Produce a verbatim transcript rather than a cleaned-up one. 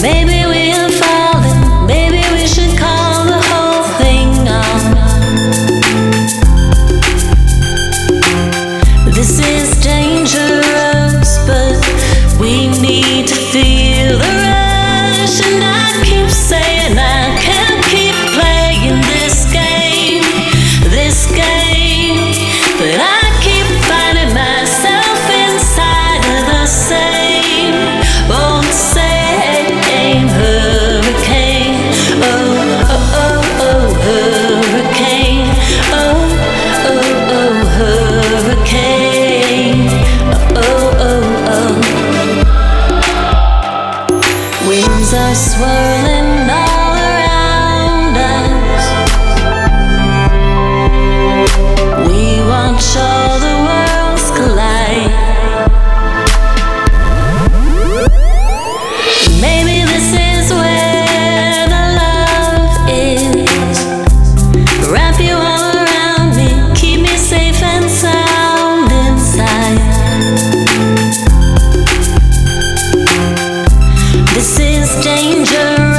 Maybe we are falling, maybe we should call the whole thing off. This is dangerous, but we need to feel the rush. And I keep saying I can't keep playing this game, this game, but I keep finding myself inside of the same old same hurricane. Oh, oh, oh, oh, hurricane. Oh, oh, oh, hurricane. Oh, oh, oh. Winds are swirling all around us. We watch all the worlds collide. Maybe this is where the love is. Wrap you all around me, keep me safe and sound inside. This is dangerous.